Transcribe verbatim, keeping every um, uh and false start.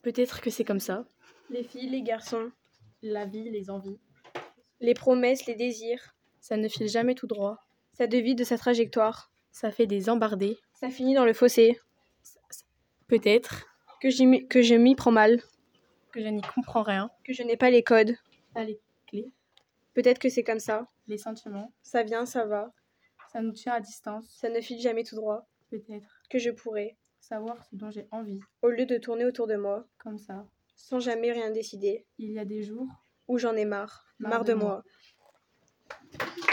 Peut-être que c'est comme ça. Les filles, les garçons, la vie, les envies, les promesses, les désirs, ça ne file jamais tout droit. Ça dévie de sa trajectoire. Ça fait des embardées. Ça finit dans le fossé. Peut-être que, j'y, que je m'y prends mal. Que je n'y comprends rien. Que je n'ai pas les codes. Pas les clés. Peut-être que c'est comme ça. Les sentiments. Ça vient, ça va. Ça nous tient à distance. Ça ne file jamais tout droit. Peut-être que je pourrais savoir ce dont j'ai envie. Au lieu de tourner autour de moi. Comme ça. Sans jamais rien décider. Il y a des jours où j'en ai marre. Marre, marre de, de moi. moi.